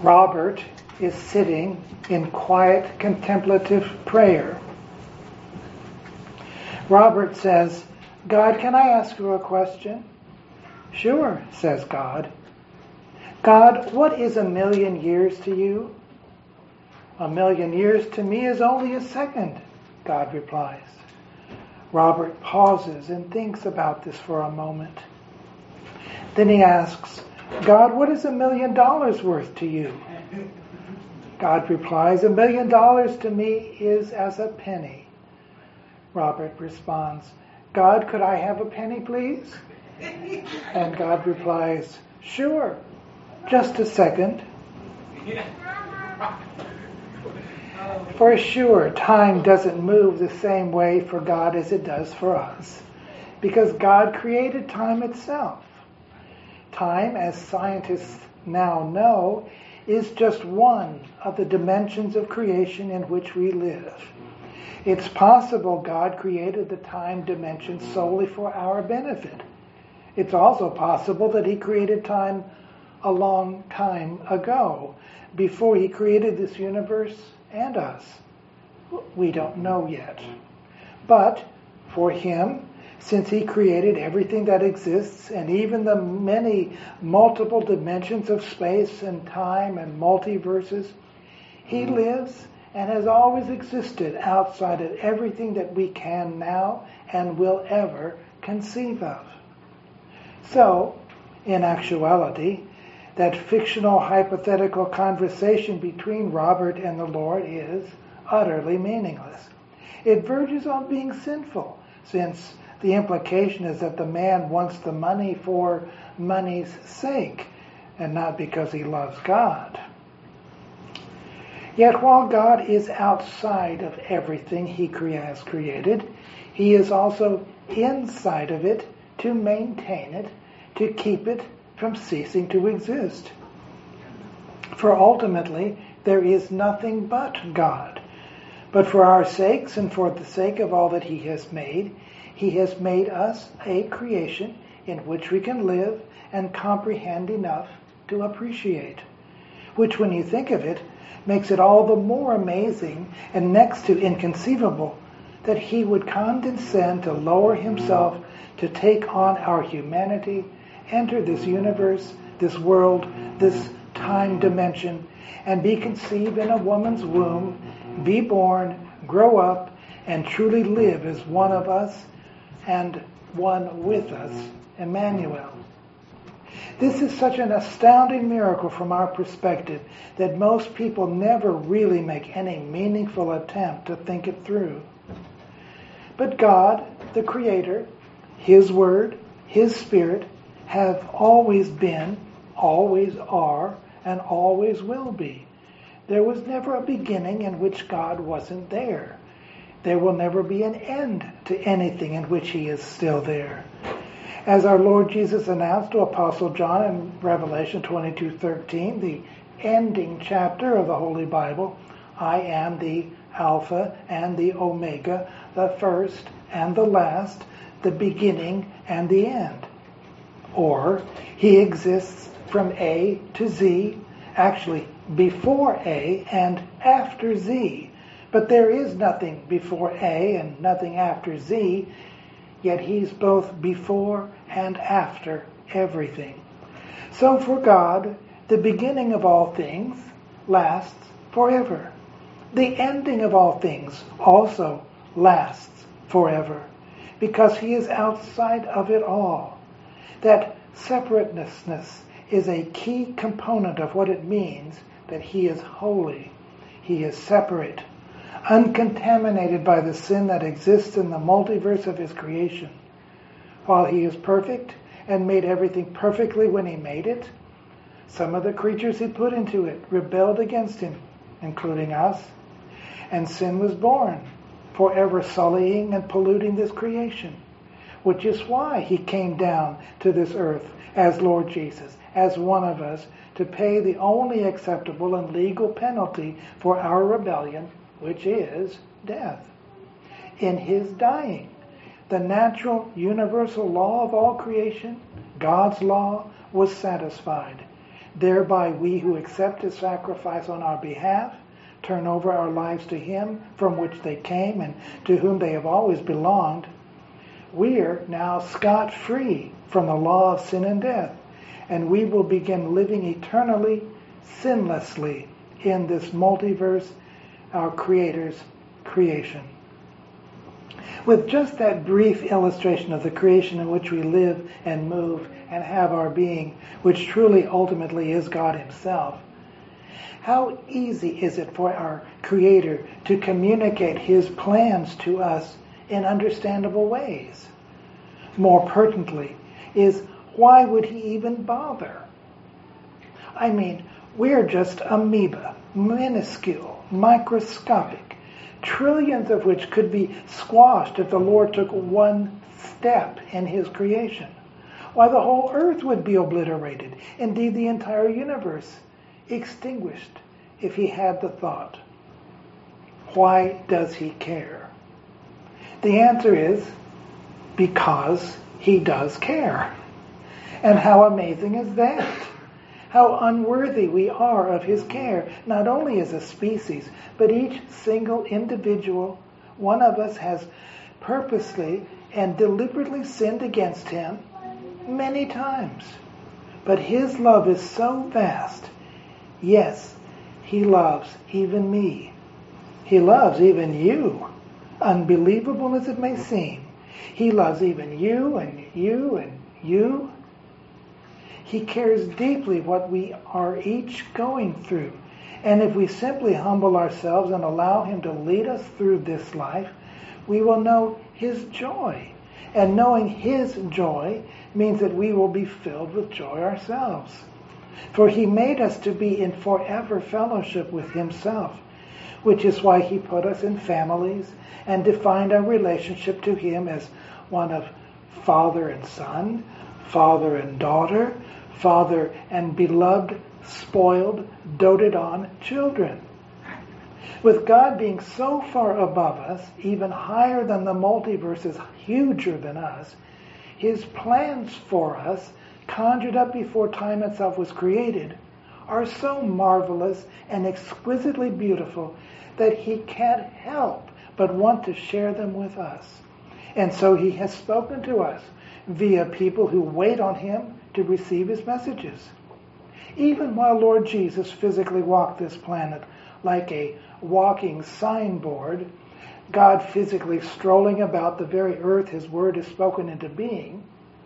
Robert is sitting in quiet contemplative prayer. Robert says, "God, can I ask you a question?" "Sure," says God. "God, what is 1,000,000 years to you?" "1,000,000 years to me is only a second," God replies. Robert pauses and thinks about this for a moment. Then he asks, "God, what is $1,000,000 worth to you?" God replies, $1,000,000 to me is as a penny." Robert responds, "God, could I have a penny, please?" And God replies, "Sure, just a second." For sure, time doesn't move the same way for God as it does for us, because God created time itself. Time, as scientists now know, is just one of the dimensions of creation in which we live. It's possible God created the time dimension solely for our benefit. It's also possible that He created time a long time ago, before He created this universe and us. We don't know yet. But for Him, since He created everything that exists, and even the many multiple dimensions of space and time and multiverses, He lives and has always existed outside of everything that we can now and will ever conceive of. So, in actuality, that fictional hypothetical conversation between Robert and the Lord is utterly meaningless. It verges on being sinful, since the implication is that the man wants the money for money's sake, and not because he loves God. Yet while God is outside of everything He has created, He is also inside of it to maintain it, to keep it from ceasing to exist. For ultimately, there is nothing but God. But for our sakes and for the sake of all that He has made us a creation in which we can live and comprehend enough to appreciate. Which, when you think of it, makes it all the more amazing and next to inconceivable that He would condescend to lower Himself to take on our humanity, enter this universe, this world, this time dimension, and be conceived in a woman's womb, be born, grow up, and truly live as one of us and one with us, Emmanuel. This is such an astounding miracle from our perspective that most people never really make any meaningful attempt to think it through. But God, the Creator, His Word, His Spirit, have always been, always are, and always will be. There was never a beginning in which God wasn't there. There will never be an end to anything in which He is still there. As our Lord Jesus announced to Apostle John in Revelation 22:13, the ending chapter of the Holy Bible, "I am the Alpha and the Omega, the first and the last, the beginning and the end." Or, He exists from A to Z, actually before A and after Z. But there is nothing before A and nothing after Z, yet He's both before and after everything. So for God, the beginning of all things lasts forever. The ending of all things also lasts forever, because He is outside of it all. That separateness is a key component of what it means that He is holy. He is separate, uncontaminated by the sin that exists in the multiverse of His creation. While He is perfect and made everything perfectly when He made it, some of the creatures He put into it rebelled against Him, including us, and sin was born, forever sullying and polluting this creation, which is why He came down to this earth as Lord Jesus, as one of us, to pay the only acceptable and legal penalty for our rebellion, which is death. In His dying, the natural universal law of all creation, God's law, was satisfied. Thereby we who accept his sacrifice on our behalf turn over our lives to him from which they came and to whom they have always belonged. We are now scot-free from the law of sin and death, and we will begin living eternally, sinlessly in this multiverse, our Creator's creation. With just that brief illustration of the creation in which we live and move and have our being, which truly ultimately is God himself, how easy is it for our Creator to communicate his plans to us in understandable ways? More pertinently is, why would he even bother? I mean, we're just amoeba, minuscule, microscopic, trillions of which could be squashed if the Lord took one step in his creation. Why, the whole earth would be obliterated, indeed the entire universe extinguished if he had the thought. Why does he care? The answer is, because he does care. And how amazing is that? How unworthy we are of his care, not only as a species, but each single individual. One of us has purposely and deliberately sinned against him many times. But his love is so vast. Yes, he loves even me. He loves even you, unbelievable as it may seem. He loves even you and you and you. He cares deeply what we are each going through. And if we simply humble ourselves and allow him to lead us through this life, we will know his joy. And knowing his joy means that we will be filled with joy ourselves. For he made us to be in forever fellowship with himself, which is why he put us in families and defined our relationship to him as one of father and son, father and daughter, father and beloved, spoiled, doted on children. With God being so far above us, even higher than the multiverse is huger than us, his plans for us, conjured up before time itself was created, are so marvelous and exquisitely beautiful that he can't help but want to share them with us. And so he has spoken to us via people who wait on him to receive his messages. Even while Lord Jesus physically walked this planet like a walking signboard, God physically strolling about the very earth his word is spoken into being,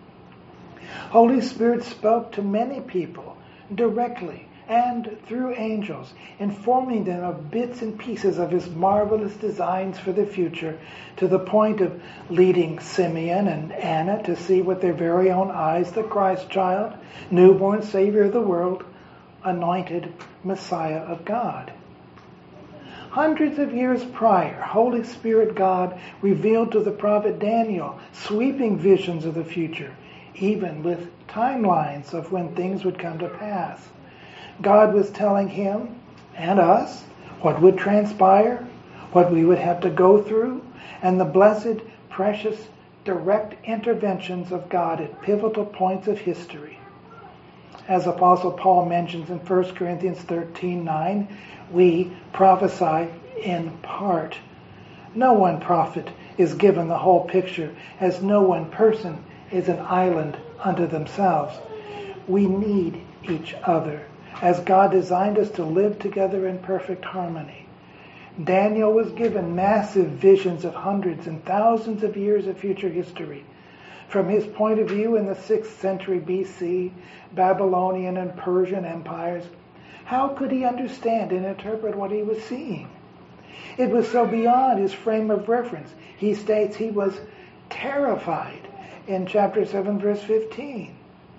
Holy Spirit spoke to many people directly and through angels, informing them of bits and pieces of his marvelous designs for the future, to the point of leading Simeon and Anna to see with their very own eyes the Christ child, newborn Savior of the world, anointed Messiah of God. Hundreds of years prior, Holy Spirit God revealed to the prophet Daniel sweeping visions of the future, even with timelines of when things would come to pass. God was telling him and us what would transpire, what we would have to go through, and the blessed, precious, direct interventions of God at pivotal points of history. As Apostle Paul mentions in 1 Corinthians 13:9, we prophesy in part. No one prophet is given the whole picture, as no one person is an island unto themselves. We need each other, as God designed us to live together in perfect harmony. Daniel was given massive visions of hundreds and thousands of years of future history. From his point of view in the 6th century BC, Babylonian and Persian empires, how could he understand and interpret what he was seeing? It was so beyond his frame of reference. He states he was terrified in chapter 7, verse 15.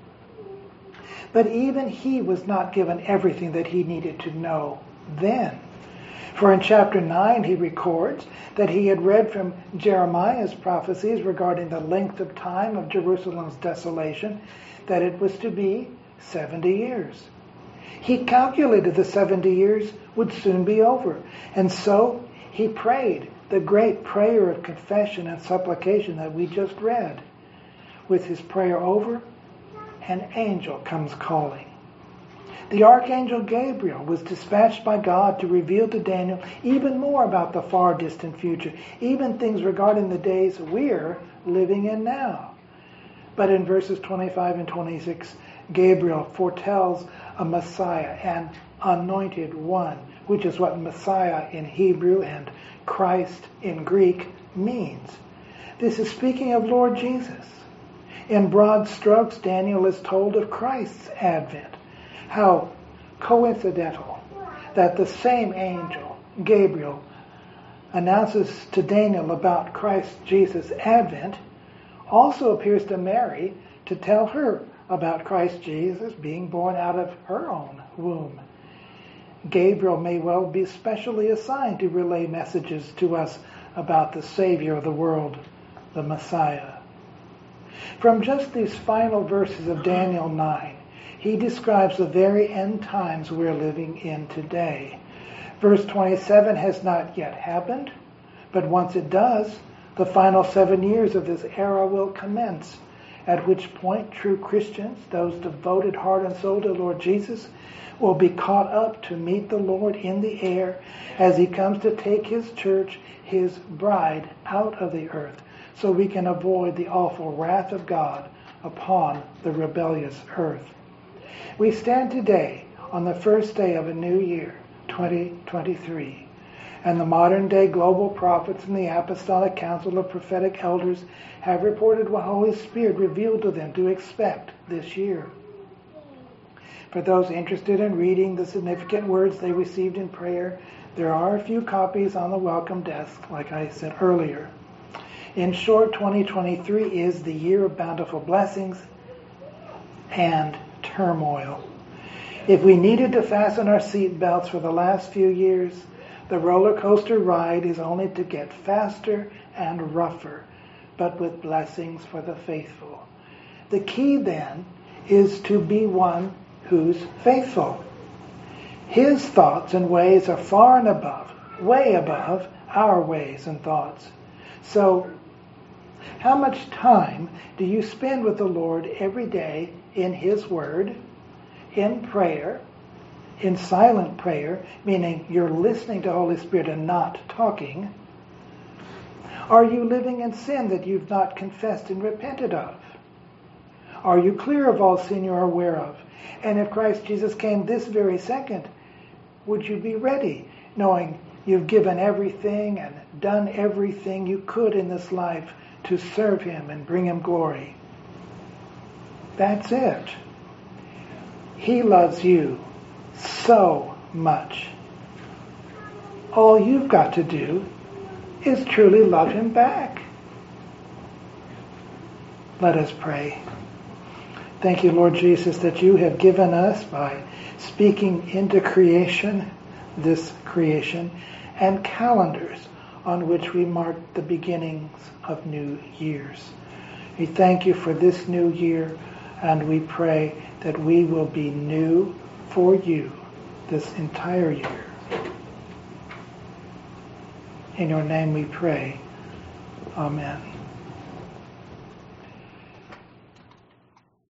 But even he was not given everything that he needed to know then. For in chapter 9 he records that he had read from Jeremiah's prophecies regarding the length of time of Jerusalem's desolation, that it was to be 70 years. He calculated the 70 years would soon be over, and so he prayed the great prayer of confession and supplication that we just read. With his prayer over, an angel comes calling. The archangel Gabriel was dispatched by God to reveal to Daniel even more about the far distant future, even things regarding the days we're living in now. But in verses 25 and 26, Gabriel foretells a Messiah, an anointed one, which is what Messiah in Hebrew and Christ in Greek means. This is speaking of Lord Jesus. In broad strokes, Daniel is told of Christ's advent. How coincidental that the same angel, Gabriel, announces to Daniel about Christ Jesus' advent, also appears to Mary to tell her about Christ Jesus being born out of her own womb. Gabriel may well be specially assigned to relay messages to us about the Savior of the world, the Messiah. From just these final verses of Daniel 9, he describes the very end times we're living in today. Verse 27 has not yet happened, but once it does, the final 7 years of this era will commence, at which point true Christians, those devoted heart and soul to Lord Jesus, will be caught up to meet the Lord in the air as he comes to take his church, his bride, out of the earth, so we can avoid the awful wrath of God upon the rebellious earth. We stand today on the first day of a new year, 2023, and the modern-day global prophets and the Apostolic Council of Prophetic Elders have reported what Holy Spirit revealed to them to expect this year. For those interested in reading the significant words they received in prayer, there are a few copies on the welcome desk, like I said earlier. In short, 2023 is the year of bountiful blessings and turmoil. If we needed to fasten our seat belts for the last few years, the roller coaster ride is only to get faster and rougher, but with blessings for the faithful. The key then is to be one who's faithful. His thoughts and ways are far and above, way above our ways and thoughts. So, how much time do you spend with the Lord every day in His Word, in prayer, in silent prayer, meaning you're listening to Holy Spirit and not talking? Are you living in sin that you've not confessed and repented of? Are you clear of all sin you're aware of? And if Christ Jesus came this very second, would you be ready, knowing you've given everything and done everything you could in this life to serve Him and bring Him glory? That's it. He loves you so much. All you've got to do is truly love Him back. Let us pray. Thank you, Lord Jesus, that you have given us, by speaking into creation, this creation, and calendars on which we mark the beginnings of new years. We thank you for this new year, and we pray that we will be new for you this entire year. In your name we pray. Amen.